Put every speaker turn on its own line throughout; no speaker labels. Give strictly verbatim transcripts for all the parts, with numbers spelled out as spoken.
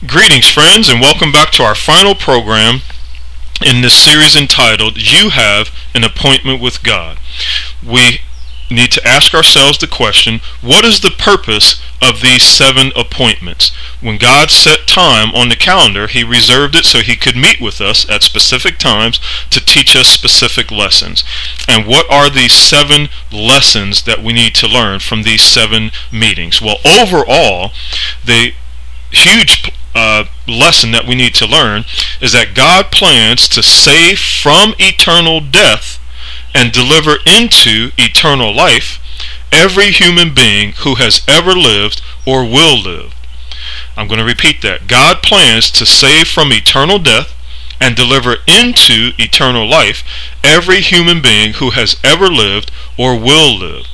Greetings, friends, and welcome back to our final program in this series entitled, You Have an Appointment with God. We need to ask ourselves the question, what is the purpose of these seven appointments? When God set time on the calendar, He reserved it so He could meet with us at specific times to teach us specific lessons. And what are these seven lessons that we need to learn from these seven meetings? Well, overall, the huge uh, lesson that we need to learn is that God plans to save from eternal death and deliver into eternal life every human being who has ever lived or will live. I'm going to repeat that. God plans to save from eternal death and deliver into eternal life every human being who has ever lived or will live.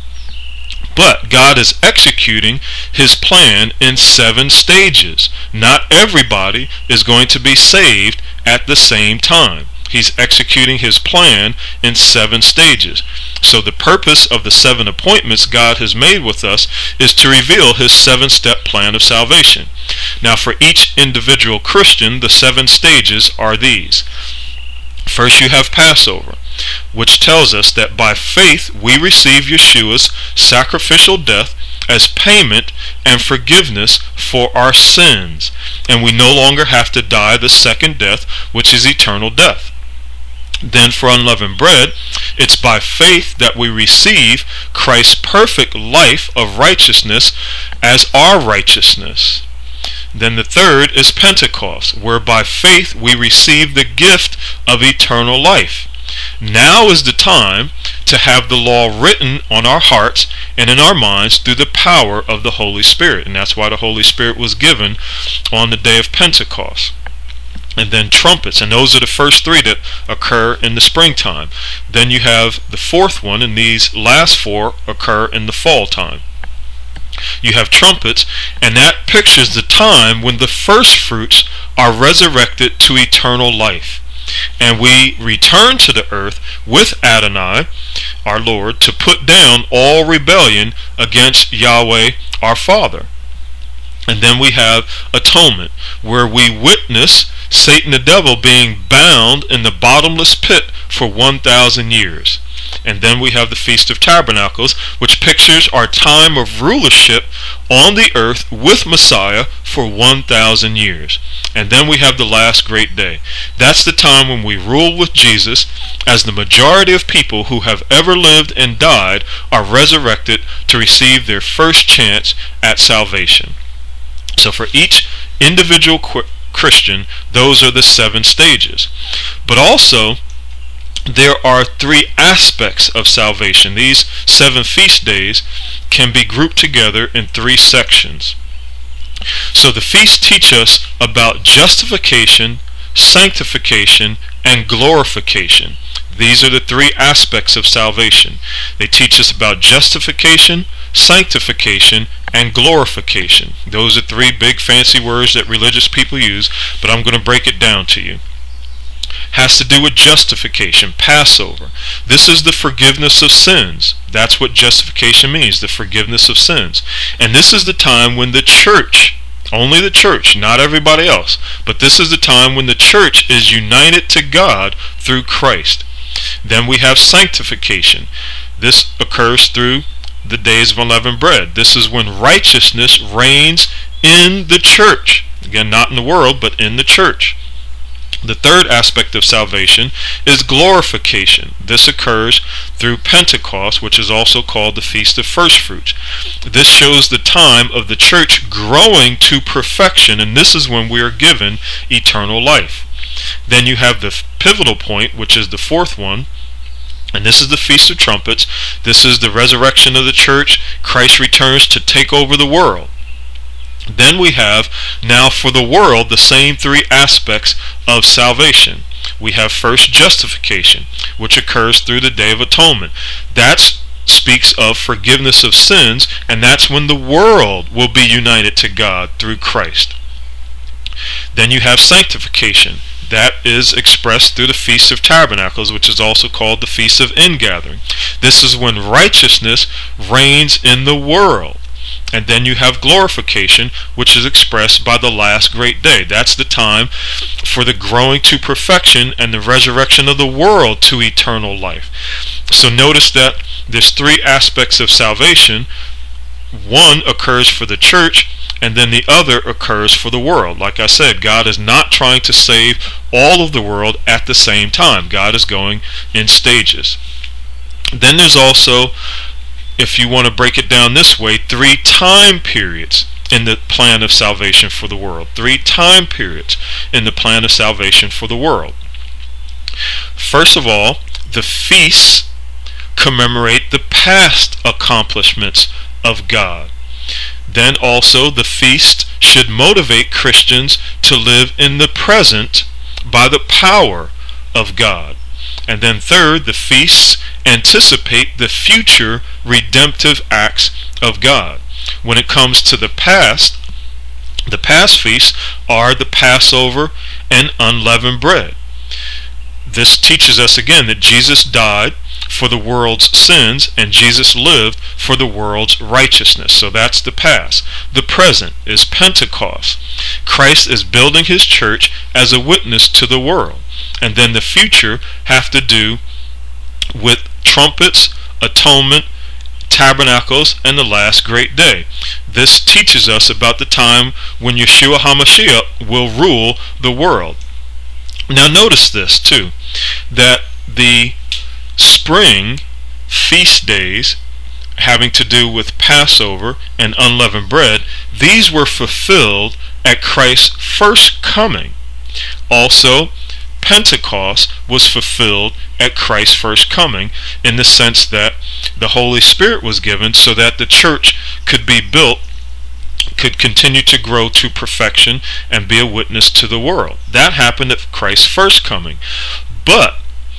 But God is executing His plan in seven stages. Not everybody is going to be saved at the same time. He's executing His plan in seven stages. So the purpose of the seven appointments God has made with us is to reveal His seven-step plan of salvation. Now, for each individual Christian, the seven stages are these. First, you have Passover, which tells us that by faith we receive Yeshua's sacrificial death as payment and forgiveness for our sins, and we no longer have to die the second death, which is eternal death. Then for unleavened bread, it's by faith that we receive Christ's perfect life of righteousness as our righteousness. Then the third is Pentecost, where by faith we receive the gift of eternal life. Now is the time to have the law written on our hearts and in our minds through the power of the Holy Spirit. And that's why the Holy Spirit was given on the day of Pentecost. And then trumpets, and those are the first three that occur in the springtime. Then you have the fourth one, and these last four occur in the fall time. You have trumpets, and that pictures the time when the first fruits are resurrected to eternal life. And we return to the earth with Adonai, our Lord, to put down all rebellion against Yahweh, our Father. And then we have atonement, where we witness Satan the devil being bound in the bottomless pit for one thousand years. And then we have the Feast of Tabernacles, which pictures our time of rulership on the earth with Messiah for one thousand years. And then we have the last great day. That's the time when we rule with Jesus, as the majority of people who have ever lived and died are resurrected to receive their first chance at salvation. So for each individual Christian, those are the seven stages. But also, there are three aspects of salvation. These seven feast days can be grouped together in three sections. So the feasts teach us about justification, sanctification, and glorification. These are the three aspects of salvation. They teach us about justification, sanctification, and glorification. Those are three big fancy words that religious people use, but I'm going to break it down to you. Has to do with justification, Passover. This is the forgiveness of sins. That's what justification means, the forgiveness of sins. And this is the time when the church, only the church, not everybody else, but this is the time when the church is united to God through Christ. Then we have sanctification. This occurs through the days of unleavened bread. This is when righteousness reigns in the church. Again, not in the world, but in the church. The third aspect of salvation is glorification. This occurs through Pentecost, which is also called the Feast of First Fruits. This shows the time of the church growing to perfection, and this is when we are given eternal life. Then you have the pivotal point, which is the fourth one, and this is the Feast of Trumpets. This is the resurrection of the church. Christ returns to take over the world. Then we have, now for the world, the same three aspects of salvation. We have first justification, which occurs through the Day of Atonement. That speaks of forgiveness of sins, and that's when the world will be united to God through Christ. Then you have sanctification. That is expressed through the Feast of Tabernacles, which is also called the Feast of Ingathering. This is when righteousness reigns in the world. And then you have glorification, which is expressed by the last great day. That's the time for the growing to perfection and the resurrection of the world to eternal life. So notice that there's three aspects of salvation. One occurs for the church, and then the other occurs for the world. Like I said, God is not trying to save all of the world at the same time. God is going in stages. Then there's also, if you want to break it down this way, three time periods in the plan of salvation for the world. Three time periods in the plan of salvation for the world. First of all, the feasts commemorate the past accomplishments of God. Then also the feast should motivate Christians to live in the present by the power of God. And then third, the feasts anticipate the future redemptive acts of God. When it comes to the past, the past feasts are the Passover and unleavened bread. This teaches us again that Jesus died for the world's sins and Jesus lived for the world's righteousness. So that's the past. The present is Pentecost. Christ is building his church as a witness to the world. And then the future have to do with trumpets, atonement, tabernacles, and the last great day. This teaches us about the time when Yeshua HaMashiach will rule the world. Now notice this too, that the spring feast days having to do with Passover and unleavened bread, these were fulfilled at Christ's first coming. Also, Pentecost was fulfilled at Christ's first coming, in the sense that the Holy Spirit was given so that the church could be built, could continue to grow to perfection and be a witness to the world. That happened at Christ's first coming. But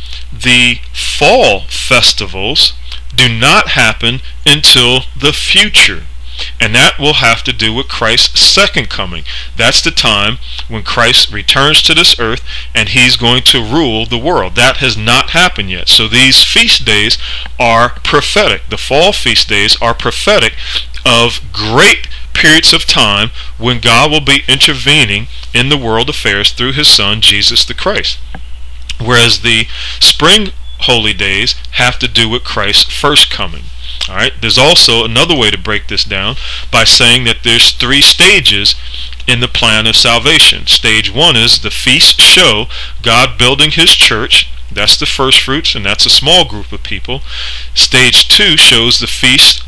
the fall festivals do not happen until the future. And that will have to do with Christ's second coming. That's the time when Christ returns to this earth and he's going to rule the world. That has not happened yet. So these feast days are prophetic. The fall feast days are prophetic of great periods of time when God will be intervening in the world affairs through his Son, Jesus the Christ. Whereas the spring holy days have to do with Christ's first coming. All right. There's also another way to break this down by saying that there's three stages in the plan of salvation. Stage one is the feast show God building his church. That's the first fruits, and that's a small group of people. Stage two shows the feast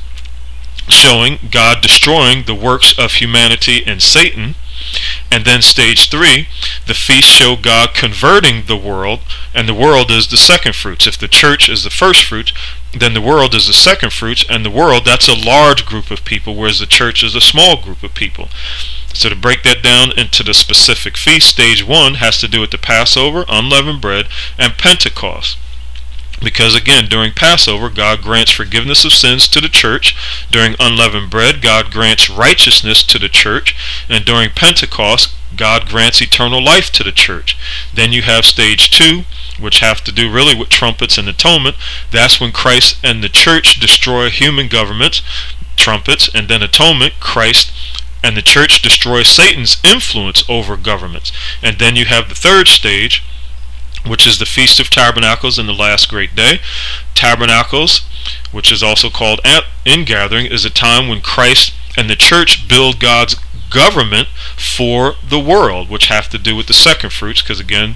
showing God destroying the works of humanity and Satan. And then stage three, the feast show God converting the world, and the world is the second fruits. If the church is the first fruits, then the world is the second fruits, and the world, that's a large group of people, whereas the church is a small group of people. So to break that down into the specific feast, stage one has to do with the Passover, unleavened bread, and Pentecost. Because again, during Passover, God grants forgiveness of sins to the church. During unleavened bread, God grants righteousness to the church. And during Pentecost, God grants eternal life to the church. Then you have stage two, which have to do really with trumpets and atonement. That's when Christ and the church destroy human governments, trumpets, and then atonement, Christ and the church destroy Satan's influence over governments. And then you have the third stage, which is the Feast of Tabernacles and the last great day. Tabernacles, which is also called ingathering, is a time when Christ and the church build God's government for the world, which have to do with the second fruits, because again,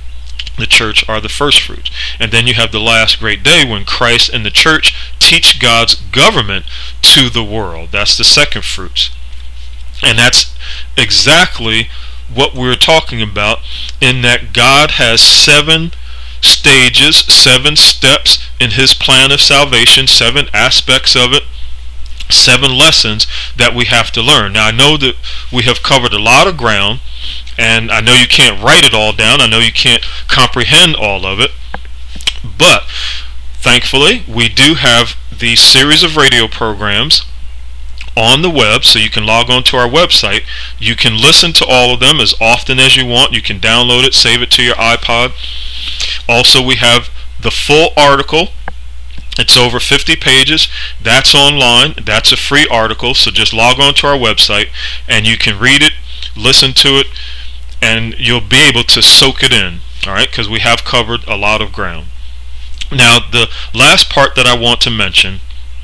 the church are the first fruits. And then you have the last great day when Christ and the church teach God's government to the world. That's the second fruits. And that's exactly what we're talking about, in that God has seven stages, seven steps in his plan of salvation, seven aspects of it, seven lessons that we have to learn. Now I know that we have covered a lot of ground, and I know you can't write it all down. I know you can't comprehend all of it, but thankfully we do have these series of radio programs on the web, so you can log on to our website. You can listen to all of them as often as you want. You can download it, save it to your iPod. Also, we have the full article It's over fifty pages. That's online. That's a free article. So just log on to our website and you can read it, listen to it, and you'll be able to soak it in. All right, because we have covered a lot of ground. Now, the last part that I want to mention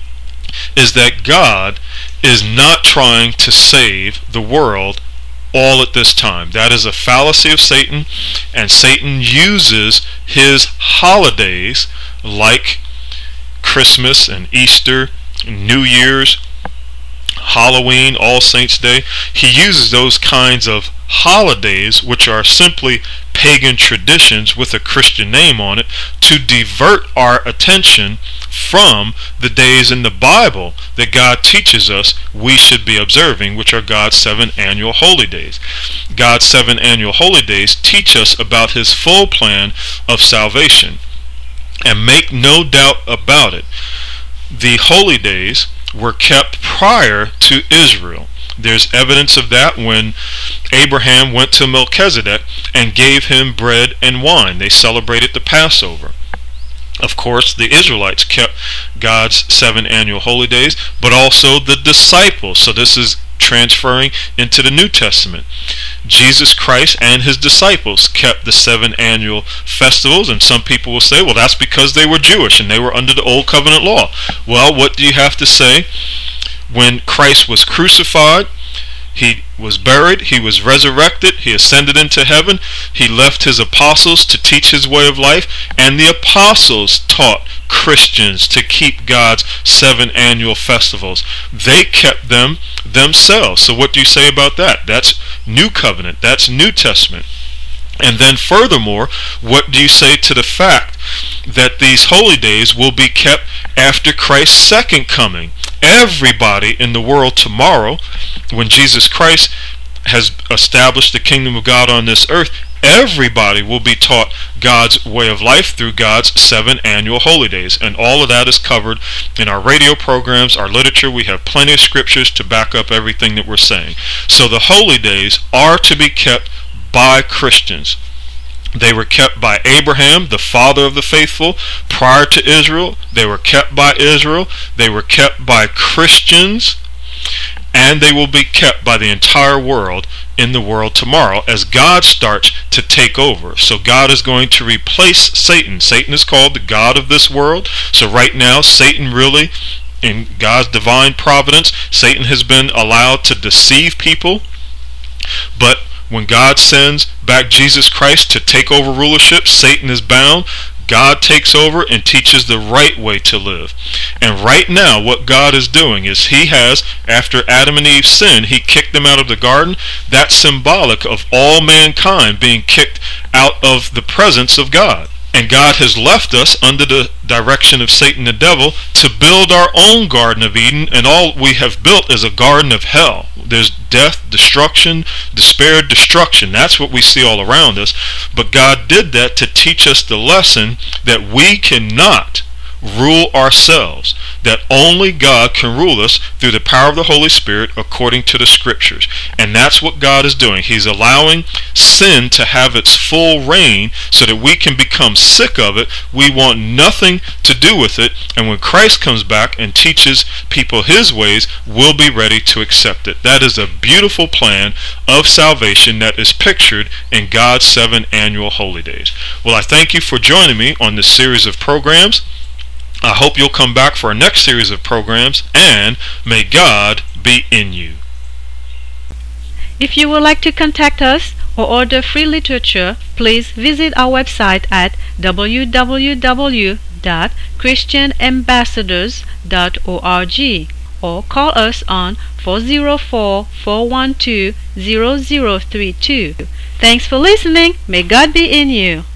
is that God is not trying to save the world all at this time. That is a fallacy of Satan, and Satan uses his holidays like Christmas and Easter, New Year's, Halloween, All Saints' Day. He uses those kinds of holidays, which are simply pagan traditions with a Christian name on it, to divert our attention from the days in the Bible that God teaches us we should be observing, which are God's seven annual holy days. God's seven annual holy days teach us about his full plan of salvation. And make no doubt about it, the holy days were kept prior to Israel. There's evidence of that when Abraham went to Melchizedek and gave him bread and wine. They celebrated the Passover. Of course, the Israelites kept God's seven annual holy days, but also the disciples. So this is transferring into the New Testament. Jesus Christ and his disciples kept the seven annual festivals, and some people will say, well, that's because they were Jewish and they were under the old covenant law. Well, what do you have to say? When Christ was crucified, he was buried, he was resurrected, he ascended into heaven, he left his apostles to teach his way of life, and the apostles taught Christians to keep God's seven annual festivals. They kept them themselves. So what do you say about that? That's New Covenant, that's New Testament. And then furthermore, what do you say to the fact that these holy days will be kept after Christ's second coming? Everybody in the world tomorrow, when Jesus Christ has established the kingdom of God on this earth, everybody will be taught God's way of life through God's seven annual holy days. And all of that is covered in our radio programs, our literature. We have plenty of scriptures to back up everything that we're saying. So the holy days are to be kept by Christians. They were kept by Abraham, the father of the faithful, prior to Israel. They were kept by Israel. They were kept by Christians. And they will be kept by the entire world in the world tomorrow as God starts to take over. So God is going to replace Satan. Satan is called the God of this world. So right now, Satan really, in God's divine providence, Satan has been allowed to deceive people. But when God sends back Jesus Christ to take over rulership, Satan is bound. God takes over and teaches the right way to live. And right now, what God is doing is he has, after Adam and Eve sinned, he kicked them out of the garden. That's symbolic of all mankind being kicked out of the presence of God. And God has left us under the direction of Satan the devil to build our own Garden of Eden, and all we have built is a garden of hell. There's death, destruction, despair, destruction. That's what we see all around us. But God did that to teach us the lesson that we cannot rule ourselves, that only God can rule us through the power of the Holy Spirit according to the scriptures. And that's what God is doing. He's allowing sin to have its full reign so that we can become sick of it. We want nothing to do with it. And when Christ comes back and teaches people his ways, we'll be ready to accept it. That is a beautiful plan of salvation that is pictured in God's seven annual holy days. Well, I thank you for joining me on this series of programs. I hope you'll come back for our next series of programs, and may God be in you.
If you would like to contact us or order free literature, please visit our website at w w w dot christian ambassadors dot org or call us on four zero four, four one two, zero zero three two. Thanks for listening. May God be in you.